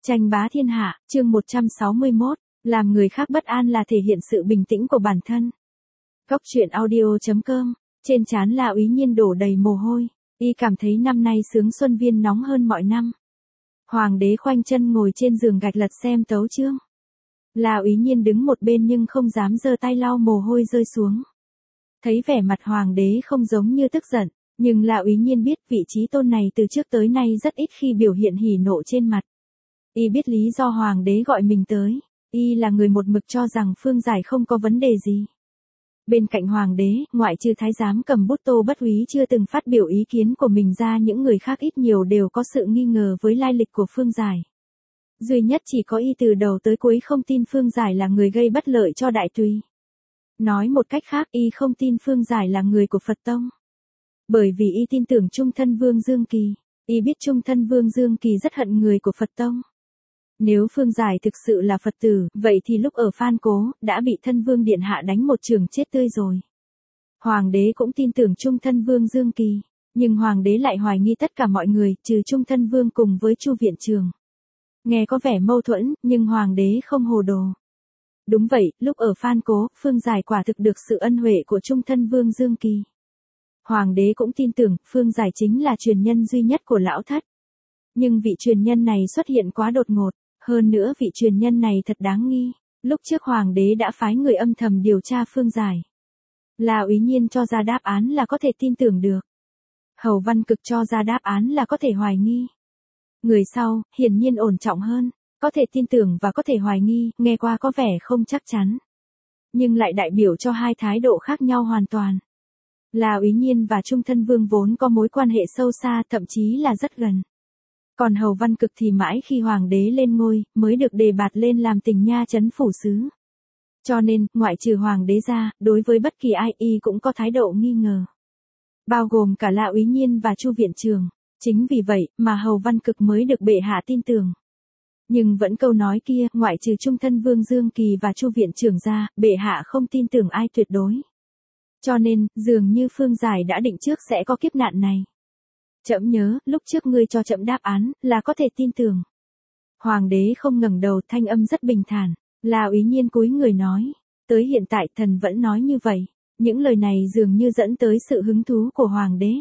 Tranh bá thiên hạ, chương 161, làm người khác bất an là thể hiện sự bình tĩnh của bản thân. Góc truyện audio.com, trên trán La Úy Nhiên đổ đầy mồ hôi, y cảm thấy năm nay sướng xuân viên nóng hơn mọi năm. Hoàng đế khoanh chân ngồi trên giường gạch lật xem tấu chương. La Úy Nhiên đứng một bên nhưng không dám giơ tay lau mồ hôi rơi xuống. Thấy vẻ mặt hoàng đế không giống như tức giận, nhưng La Úy Nhiên biết vị trí tôn này từ trước tới nay rất ít khi biểu hiện hỉ nộ trên mặt. Y biết lý do hoàng đế gọi mình tới, y là người một mực cho rằng Phương Giải không có vấn đề gì. Bên cạnh hoàng đế, ngoại trừ thái giám cầm bút Tô Bất Úy chưa từng phát biểu ý kiến của mình ra, những người khác ít nhiều đều có sự nghi ngờ với lai lịch của Phương Giải. Duy nhất chỉ có y từ đầu tới cuối không tin Phương Giải là người gây bất lợi cho đại tùy. Nói một cách khác, y không tin Phương Giải là người của Phật Tông. Bởi vì y tin tưởng Trung Thân Vương Dương Kỳ, y biết Trung Thân Vương Dương Kỳ rất hận người của Phật Tông. Nếu Phương Giải thực sự là Phật tử, vậy thì lúc ở Phan Cố, đã bị Thân Vương Điện Hạ đánh một trường chết tươi rồi. Hoàng đế cũng tin tưởng Trung Thân Vương Dương Kỳ, nhưng Hoàng đế lại hoài nghi tất cả mọi người, trừ Trung Thân Vương cùng với Chu Viện Trường. Nghe có vẻ mâu thuẫn, nhưng Hoàng đế không hồ đồ. Đúng vậy, lúc ở Phan Cố, Phương Giải quả thực được sự ân huệ của Trung Thân Vương Dương Kỳ. Hoàng đế cũng tin tưởng, Phương Giải chính là truyền nhân duy nhất của lão thất. Nhưng vị truyền nhân này xuất hiện quá đột ngột. Hơn nữa vị truyền nhân này thật đáng nghi, lúc trước hoàng đế đã phái người âm thầm điều tra Phương Giải. La Úy Nhiên cho ra đáp án là có thể tin tưởng được. Hầu Văn Cực cho ra đáp án là có thể hoài nghi. Người sau, hiển nhiên ổn trọng hơn, có thể tin tưởng và có thể hoài nghi, nghe qua có vẻ không chắc chắn. Nhưng lại đại biểu cho hai thái độ khác nhau hoàn toàn. La Úy Nhiên và Trung Thân Vương vốn có mối quan hệ sâu xa, thậm chí là rất gần. Còn Hầu Văn Cực thì mãi khi hoàng đế lên ngôi, mới được đề bạt lên làm Tình Nha Trấn phủ sứ. Cho nên, ngoại trừ hoàng đế ra, đối với bất kỳ ai y cũng có thái độ nghi ngờ. Bao gồm cả La Úy Nhiên và Chu Viện Trường. Chính vì vậy, mà Hầu Văn Cực mới được bệ hạ tin tưởng. Nhưng vẫn câu nói kia, ngoại trừ Trung Thân Vương Dương Kỳ và Chu Viện Trường ra, bệ hạ không tin tưởng ai tuyệt đối. Cho nên, dường như Phương Giải đã định trước sẽ có kiếp nạn này. Trẫm nhớ, lúc trước ngươi cho trẫm đáp án, là có thể tin tưởng. Hoàng đế không ngẩng đầu, thanh âm rất bình thản. La Úy Nhiên cúi người nói. Tới hiện tại thần vẫn nói như vậy. Những lời này dường như dẫn tới sự hứng thú của hoàng đế.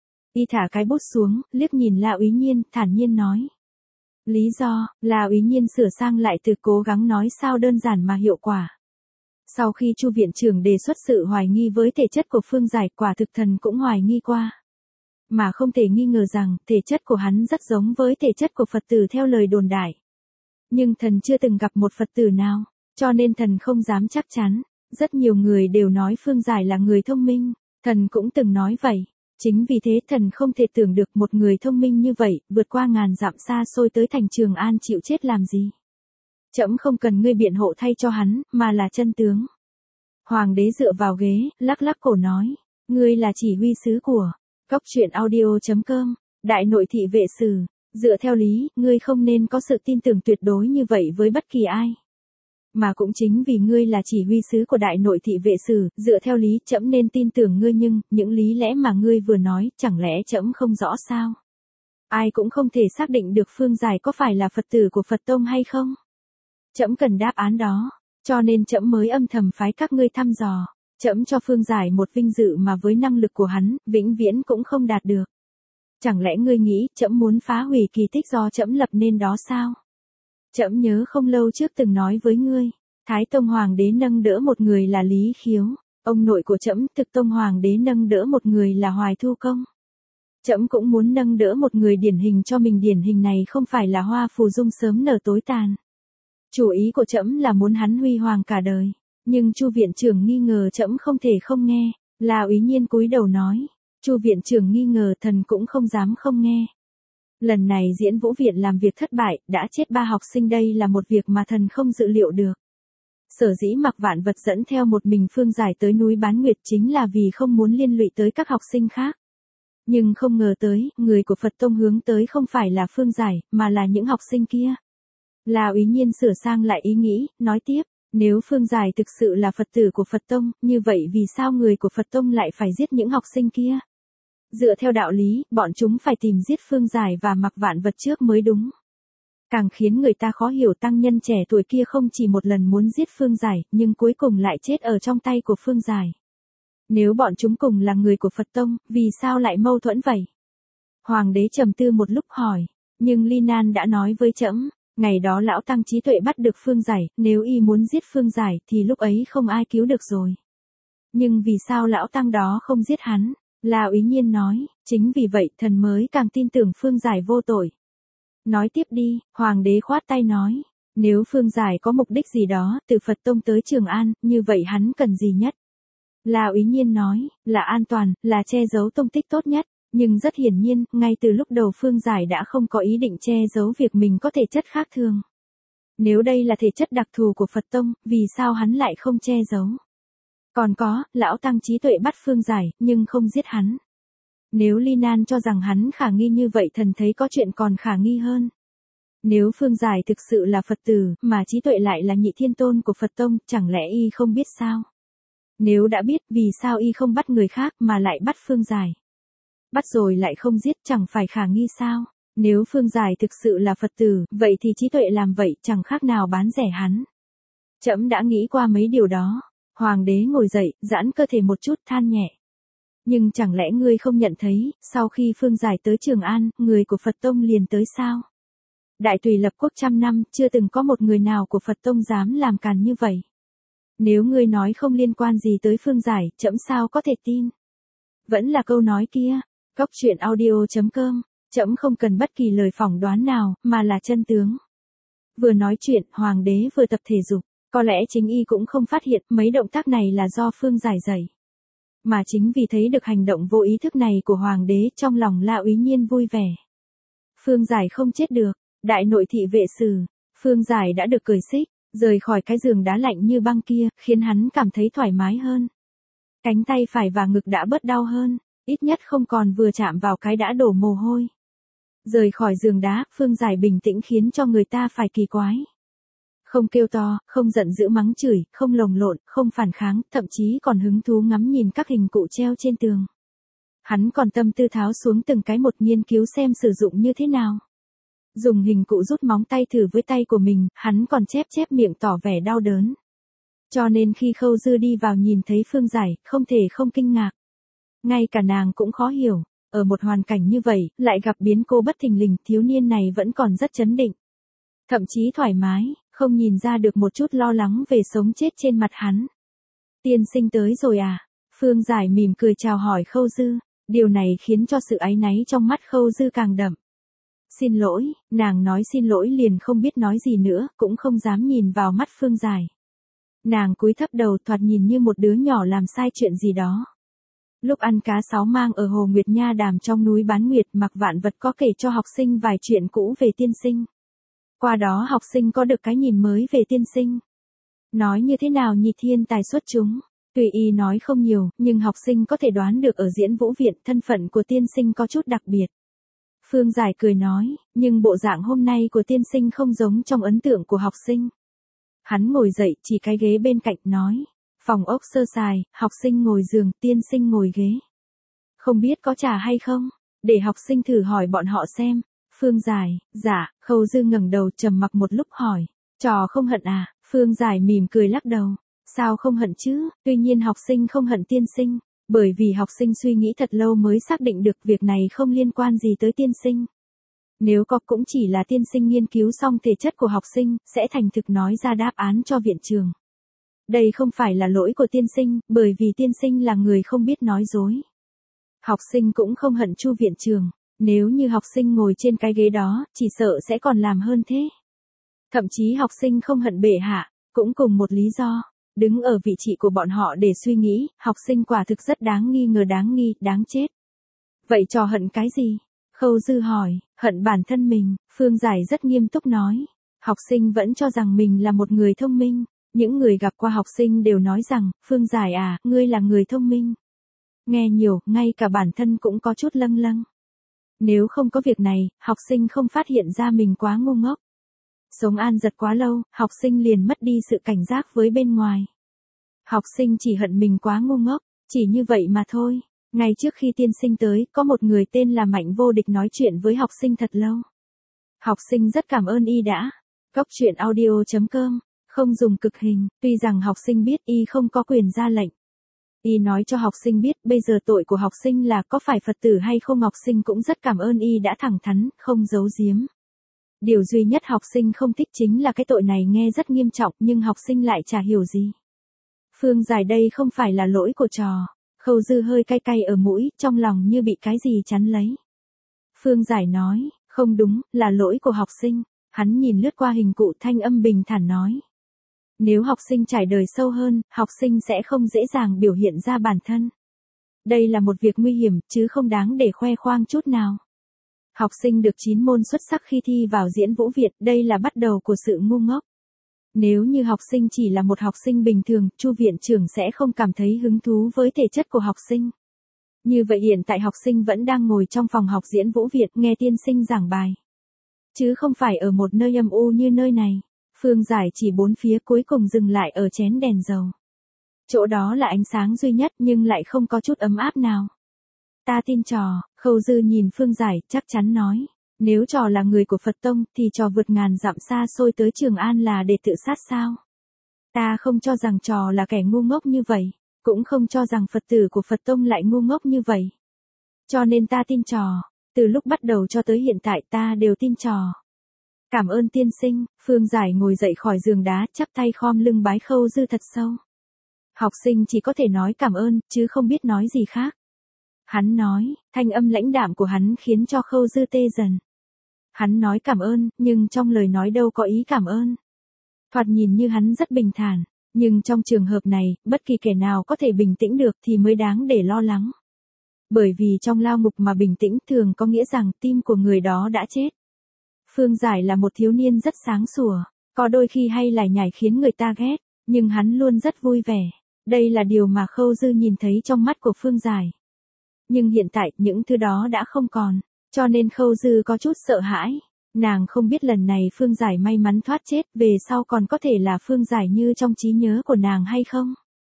Y thả cái bút xuống, liếc nhìn La Úy Nhiên, thản nhiên nói. Lý do, La Úy Nhiên sửa sang lại từ cố gắng nói sao đơn giản mà hiệu quả. Sau khi Chu Viện Trưởng đề xuất sự hoài nghi với thể chất của Phương Giải, quả thực thần cũng hoài nghi qua. Mà không thể nghi ngờ rằng, thể chất của hắn rất giống với thể chất của Phật tử theo lời đồn đại. Nhưng thần chưa từng gặp một Phật tử nào, cho nên thần không dám chắc chắn. Rất nhiều người đều nói Phương Giải là người thông minh, thần cũng từng nói vậy. Chính vì thế thần không thể tưởng được một người thông minh như vậy, vượt qua ngàn dặm xa xôi tới thành Trường An chịu chết làm gì. Trẫm không cần ngươi biện hộ thay cho hắn, mà là chân tướng. Hoàng đế dựa vào ghế, lắc lắc cổ nói, ngươi là chỉ huy sứ của Góc truyện audio.com, đại nội thị vệ sử, dựa theo lý, ngươi không nên có sự tin tưởng tuyệt đối như vậy với bất kỳ ai. Mà cũng chính vì ngươi là chỉ huy sứ của đại nội thị vệ sử, dựa theo lý, trẫm nên tin tưởng ngươi, nhưng những lý lẽ mà ngươi vừa nói, chẳng lẽ trẫm không rõ sao? Ai cũng không thể xác định được Phương Giải có phải là Phật tử của Phật Tông hay không? Trẫm cần đáp án đó, cho nên trẫm mới âm thầm phái các ngươi thăm dò. Trẫm cho Phương Giải một vinh dự mà với năng lực của hắn, vĩnh viễn cũng không đạt được. Chẳng lẽ ngươi nghĩ, trẫm muốn phá hủy kỳ tích do trẫm lập nên đó sao? Trẫm nhớ không lâu trước từng nói với ngươi, Thái Tông Hoàng đế nâng đỡ một người là Lý Khiếu, ông nội của trẫm, Thực Tông Hoàng đế nâng đỡ một người là Hoài Thu Công. Trẫm cũng muốn nâng đỡ một người điển hình cho mình, điển hình này không phải là Hoa Phù Dung sớm nở tối tàn. Chủ ý của trẫm là muốn hắn huy hoàng cả đời. Nhưng Chu Viện Trưởng nghi ngờ trẫm không thể không nghe. La Úy Nhiên cúi đầu nói. Chu Viện Trưởng nghi ngờ thần cũng không dám không nghe. Lần này Diễn Vũ Viện làm việc thất bại, đã chết 3 học sinh, đây là một việc mà thần không dự liệu được. Sở dĩ Mạc Vạn Vật dẫn theo một mình Phương Giải tới núi Bán Nguyệt chính là vì không muốn liên lụy tới các học sinh khác. Nhưng không ngờ tới, người của Phật Tông hướng tới không phải là Phương Giải, mà là những học sinh kia. La Úy Nhiên sửa sang lại ý nghĩ, nói tiếp. Nếu Phương Giải thực sự là Phật tử của Phật Tông, như vậy vì sao người của Phật Tông lại phải giết những học sinh kia? Dựa theo đạo lý, bọn chúng phải tìm giết Phương Giải và Mạc Vạn Vật trước mới đúng. Càng khiến người ta khó hiểu tăng nhân trẻ tuổi kia không chỉ một lần muốn giết Phương Giải, nhưng cuối cùng lại chết ở trong tay của Phương Giải. Nếu bọn chúng cùng là người của Phật Tông, vì sao lại mâu thuẫn vậy? Hoàng đế trầm tư một lúc hỏi, nhưng Ly Nan đã nói với trẫm, ngày đó lão tăng trí tuệ bắt được Phương Giải, nếu y muốn giết Phương Giải thì lúc ấy không ai cứu được rồi. Nhưng vì sao lão tăng đó không giết hắn? La Úy Nhiên nói, chính vì vậy thần mới càng tin tưởng Phương Giải vô tội. Nói tiếp đi, Hoàng đế khoát tay nói, nếu Phương Giải có mục đích gì đó, từ Phật Tông tới Trường An, như vậy hắn cần gì nhất? La Úy Nhiên nói, là an toàn, là che giấu tung tích tốt nhất, nhưng rất hiển nhiên, ngay từ lúc đầu Phương Giải đã không có ý định che giấu việc mình có thể chất khác thường. Nếu đây là thể chất đặc thù của Phật Tông, vì sao hắn lại không che giấu? Còn có, lão tăng trí tuệ bắt Phương Giải, nhưng không giết hắn. Nếu Ly Nan cho rằng hắn khả nghi như vậy thần thấy có chuyện còn khả nghi hơn. Nếu Phương Giải thực sự là Phật tử, mà trí tuệ lại là nhị thiên tôn của Phật Tông, chẳng lẽ y không biết sao? Nếu đã biết, vì sao y không bắt người khác mà lại bắt Phương Giải? Bắt rồi lại không giết, chẳng phải khả nghi sao? Nếu Phương Giải thực sự là Phật tử, vậy thì trí tuệ làm vậy chẳng khác nào bán rẻ hắn. Trẫm đã nghĩ qua mấy điều đó. Hoàng đế ngồi dậy, giãn cơ thể một chút than nhẹ. Nhưng chẳng lẽ ngươi không nhận thấy, sau khi Phương Giải tới Trường An, người của Phật Tông liền tới sao? Đại Tùy lập quốc 100 năm, chưa từng có một người nào của Phật Tông dám làm càn như vậy. Nếu ngươi nói không liên quan gì tới Phương Giải, trẫm sao có thể tin? Vẫn là câu nói kia, Cóc truyện audio.com, trẫm không cần bất kỳ lời phỏng đoán nào, mà là chân tướng. Vừa nói chuyện, Hoàng đế vừa tập thể dục, có lẽ chính y cũng không phát hiện mấy động tác này là do Phương Giải dạy. Mà chính vì thấy được hành động vô ý thức này của Hoàng đế, trong lòng La Úy Nhiên vui vẻ. Phương Giải không chết được, đại nội thị vệ sử, Phương Giải đã được cởi xích, rời khỏi cái giường đá lạnh như băng kia, khiến hắn cảm thấy thoải mái hơn. Cánh tay phải và ngực đã bớt đau hơn, ít nhất không còn vừa chạm vào cái đã đổ mồ hôi. Rời khỏi giường đá, Phương Giải bình tĩnh khiến cho người ta phải kỳ quái. Không kêu to, không giận dữ mắng chửi, không lồng lộn, không phản kháng, thậm chí còn hứng thú ngắm nhìn các hình cụ treo trên tường. Hắn còn tâm tư tháo xuống từng cái một nghiên cứu xem sử dụng như thế nào. Dùng hình cụ rút móng tay thử với tay của mình, hắn còn chép chép miệng tỏ vẻ đau đớn. Cho nên khi Khâu Dư đi vào nhìn thấy Phương Giải, không thể không kinh ngạc. Ngay cả nàng cũng khó hiểu, ở một hoàn cảnh như vậy, lại gặp biến cố bất thình lình, thiếu niên này vẫn còn rất trấn định. Thậm chí thoải mái, không nhìn ra được một chút lo lắng về sống chết trên mặt hắn. Tiên sinh tới rồi à? Phương Giải mỉm cười chào hỏi Khâu Dư, điều này khiến cho sự áy náy trong mắt Khâu Dư càng đậm. Xin lỗi, nàng nói xin lỗi liền không biết nói gì nữa, cũng không dám nhìn vào mắt Phương Giải. Nàng cúi thấp đầu thoạt nhìn như một đứa nhỏ làm sai chuyện gì đó. Lúc ăn cá sáo mang ở Hồ Nguyệt Nha Đàm trong núi Bán Nguyệt, Mạc Vạn Vật có kể cho học sinh vài chuyện cũ về tiên sinh. Qua đó học sinh có được cái nhìn mới về tiên sinh. Nói như thế nào nhị thiên tài xuất chúng. Tùy y nói không nhiều, nhưng học sinh có thể đoán được ở Diễn Vũ Viện thân phận của tiên sinh có chút đặc biệt. Phương Giải cười nói, nhưng bộ dạng hôm nay của tiên sinh không giống trong ấn tượng của học sinh. Hắn ngồi dậy chỉ cái ghế bên cạnh nói, phòng ốc sơ sài, học sinh ngồi giường, tiên sinh ngồi ghế. Không biết có trà hay không? Để học sinh thử hỏi bọn họ xem. Phương Giải, dạ, Khâu Dư ngẩng đầu trầm mặc một lúc hỏi, trò không hận à? Phương Giải mỉm cười lắc đầu, sao không hận chứ? Tuy nhiên học sinh không hận tiên sinh, bởi vì học sinh suy nghĩ thật lâu mới xác định được việc này không liên quan gì tới tiên sinh. Nếu có cũng chỉ là tiên sinh nghiên cứu xong thể chất của học sinh, sẽ thành thực nói ra đáp án cho viện trường. Đây không phải là lỗi của tiên sinh, bởi vì tiên sinh là người không biết nói dối. Học sinh cũng không hận Chu viện trường. Nếu như học sinh ngồi trên cái ghế đó, chỉ sợ sẽ còn làm hơn thế. Thậm chí học sinh không hận bệ hạ, cũng cùng một lý do. Đứng ở vị trí của bọn họ để suy nghĩ, học sinh quả thực rất đáng nghi ngờ đáng chết. Vậy trò hận cái gì? Khâu Dư hỏi, hận bản thân mình, Phương Giải rất nghiêm túc nói. Học sinh vẫn cho rằng mình là một người thông minh. Những người gặp qua học sinh đều nói rằng, Phương Giải à, ngươi là người thông minh. Nghe nhiều, ngay cả bản thân cũng có chút lâng lâng. Nếu không có việc này, học sinh không phát hiện ra mình quá ngu ngốc. Sống an giật quá lâu, học sinh liền mất đi sự cảnh giác với bên ngoài. Học sinh chỉ hận mình quá ngu ngốc, chỉ như vậy mà thôi. Ngay trước khi tiên sinh tới, có một người tên là Mạnh Vô Địch nói chuyện với học sinh thật lâu. Học sinh rất cảm ơn y đã. Góc truyện audio.com, không dùng cực hình, tuy rằng học sinh biết y không có quyền ra lệnh. Y nói cho học sinh biết bây giờ tội của học sinh là có phải Phật tử hay không, học sinh cũng rất cảm ơn y đã thẳng thắn, không giấu giếm. Điều duy nhất học sinh không thích chính là cái tội này nghe rất nghiêm trọng nhưng học sinh lại chả hiểu gì. Phương Giải đây không phải là lỗi của trò. Khâu Dư hơi cay cay ở mũi, trong lòng như bị cái gì chắn lấy. Phương Giải nói, không đúng, là lỗi của học sinh. Hắn nhìn lướt qua hình cụ, thanh âm bình thản nói. Nếu học sinh trải đời sâu hơn, học sinh sẽ không dễ dàng biểu hiện ra bản thân. Đây là một việc nguy hiểm, chứ không đáng để khoe khoang chút nào. Học sinh được 9 môn xuất sắc khi thi vào diễn vũ Việt, đây là bắt đầu của sự ngu ngốc. Nếu như học sinh chỉ là một học sinh bình thường, Chu viện trưởng sẽ không cảm thấy hứng thú với thể chất của học sinh. Như vậy hiện tại học sinh vẫn đang ngồi trong phòng học diễn vũ Việt nghe tiên sinh giảng bài. Chứ không phải ở một nơi âm u như nơi này. Phương Giải chỉ bốn phía cuối cùng dừng lại ở chén đèn dầu. Chỗ đó là ánh sáng duy nhất nhưng lại không có chút ấm áp nào. Ta tin trò, Khâu Dư nhìn Phương Giải chắc chắn nói. Nếu trò là người của Phật Tông thì trò vượt ngàn dặm xa xôi tới Trường An là để tự sát sao? Ta không cho rằng trò là kẻ ngu ngốc như vậy, cũng không cho rằng Phật tử của Phật Tông lại ngu ngốc như vậy. Cho nên ta tin trò, từ lúc bắt đầu cho tới hiện tại ta đều tin trò. Cảm ơn tiên sinh. Phương Giải ngồi dậy khỏi giường đá, chắp tay khom lưng bái Khâu Dư thật sâu. Học sinh chỉ có thể nói cảm ơn, chứ không biết nói gì khác. Hắn nói, thanh âm lãnh đạm của hắn khiến cho Khâu Dư tê dần. Hắn nói cảm ơn, nhưng trong lời nói đâu có ý cảm ơn. Thoạt nhìn như hắn rất bình thản, nhưng trong trường hợp này, bất kỳ kẻ nào có thể bình tĩnh được thì mới đáng để lo lắng. Bởi vì trong lao ngục mà bình tĩnh thường có nghĩa rằng tim của người đó đã chết. Phương Giải là một thiếu niên rất sáng sủa, có đôi khi hay lải nhải khiến người ta ghét, nhưng hắn luôn rất vui vẻ. Đây là điều mà Khâu Dư nhìn thấy trong mắt của Phương Giải. Nhưng hiện tại những thứ đó đã không còn, cho nên Khâu Dư có chút sợ hãi. Nàng không biết lần này Phương Giải may mắn thoát chết, về sau còn có thể là Phương Giải như trong trí nhớ của nàng hay không?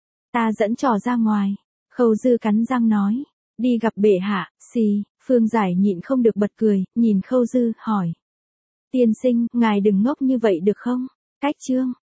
Ta dẫn trò ra ngoài. Khâu Dư cắn răng nói. Đi gặp bệ hạ, xì. Phương Giải nhịn không được bật cười, nhìn Khâu Dư, hỏi. Tiên sinh, ngài đừng ngốc như vậy được không? Cách chương.